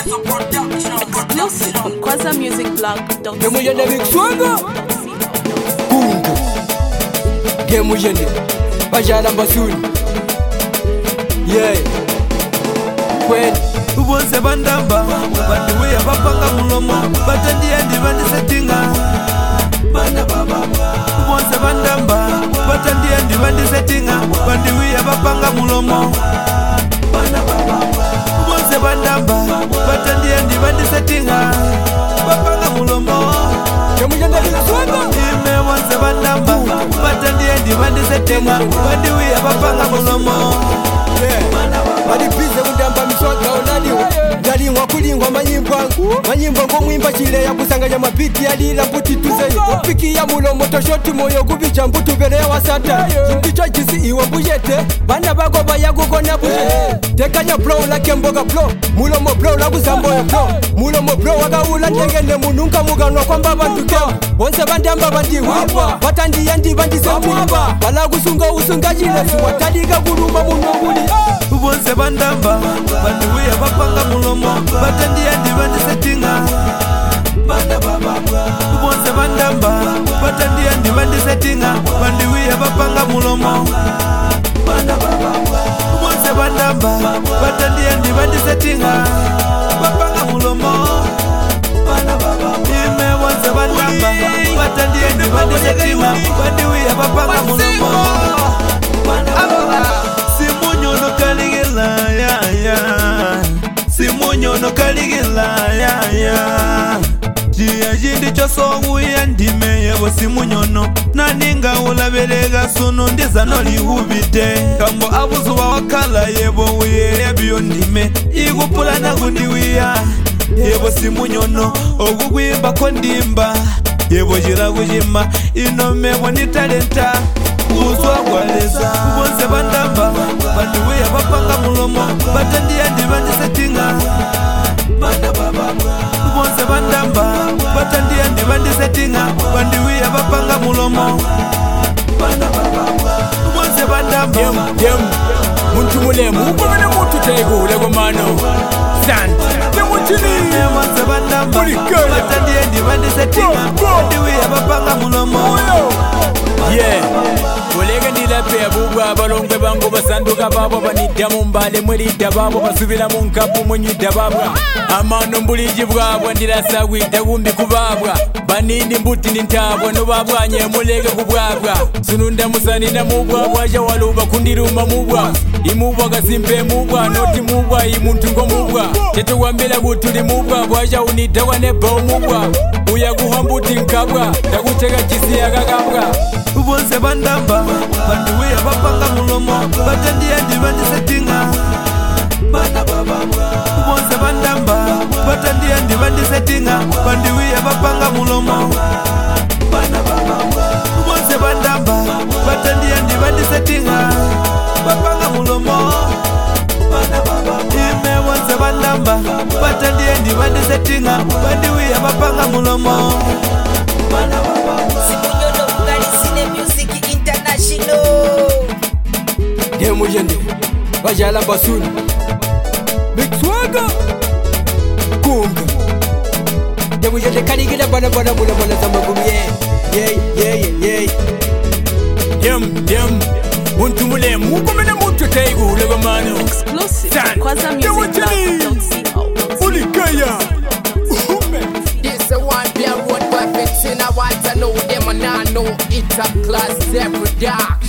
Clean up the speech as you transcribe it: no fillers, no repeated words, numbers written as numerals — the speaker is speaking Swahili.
Exclusive on KwazaMusicBlog.com. Gemujende Bixwaga Kungu Gemujende Bajala Mbasuni Yeah Kweli Ubonse bandamba Bandiwe ya bapanga mulomo Batandiye ndi bandisetinga Ubonse bandamba Batandiye ndi bandisetinga Bandiwe ya bapanga mulomo Ubonse bandamba Batandiye ndi bandisetinga Bapanga mulomo Gemujende Bixwaga Ime bonse bandamba Batandiye ndi bandisetinga Bandiwe ya bapanga mulomo Balipize mundamba miswaga onaliwe Ndalingwa kulingwa manyimbo ngomwimba chile ya kusanganya mabiti yalila mbuti tuzenye Opiki ya mulomo toshoti moyo kubicha mbutu bere ya wasata Chimbicho chisi iwe mbujete Bana bago bayagugona bujete Tekanya bro lake mboga bro Mulomo bro laguzamboya bro Mulomo bro wagaula tengene mununga muganwa kwa mbaba ntukema Onse bandamba bandiwe Batandi yandi bandisembuliba Balagusunga usunga jilesu Wataliga guruma munonguli Ubonse bandamba Bandiwe ya bapanga mulomo Batandiye ndi bandisetinga Ubonse bandamba Batandiye ndi bandisetinga Bandiwe ya bapanga mulomo Ubonse bandamba Batandiye ndi bandisetinga Bapanga mulomo Ime bonse bandamba Batandiye ndi bandisetinga Bandiwe ya bapanga mulomo Simunyono kaligela ya ya Simunyono kaligela ya ya Jia jindi chosogu ya ndime yebo simunyono Naninga ulabelega sunu ndiza noli hubite Kambo abuzuwa wakala yebo uye yabiyo ndime Igupula na kundiwia Yebo simunyono Ogugwimba kondimba Yebo jira kujima Inomebo ni talenta Uzwa gwaleza Ubonse bandamba Bandiwe ya bapanga mulomo Batandiye ndi bandisetinga Ubonse bandamba Batandiye ndi bandisetinga Bandiwe ya bapanga mulomo Ubonse bandamba Muntu mulemu Ukomene mutu tegule kumano Sant Temuchini Ubonse bandamba Batandiye ndi bandisetinga Bandiwe ya bapanga mulomo Yeah Kolega ndilape abubwa abalongwe bango basanduka babo banidda mu mbale mwelidda babo basubira mu nkapu mwenyidda babwa amano mbuliji bwabwa ndirasa gwita gumbi kubabwa banini mbuti nintabwa nobabwanye mulege kubwabwa sununda musani na mubwa waja waluba kundiruma mubwa imubwa gasimpe mubwa noti mubwa imuntu ngo mubwa teto wambela gutuli mubwa waja unitawa nebo mubwa uyaguha mbuti nkabwa takuteka kisi yakakabwa Ubonse bandamba Bandiwe ya bapanga mulomo Batandiye ndi bandisetinga Ubonse bandamba Batandiye ndi bandisetinga Bandiwe ya bapanga mulomo Ubonse bandamba Batandiye ndi bandisetinga Bapanga mulomo Ime bonse bandamba Batandiye ndi bandisetinga Bandiwe ya bapanga mulomo Gemujende Bajala Mbasuni Bixwaga Kunga Gemujende kaligila bana bana mula bana zamagumi Yeah Dem Muntu mulemu Ukomene mutu tegule kumano Exclusive on KwazaMusicBlog.com. Ulikaya This a one player road boy fixing. I want to know them and I know it's a class every dark.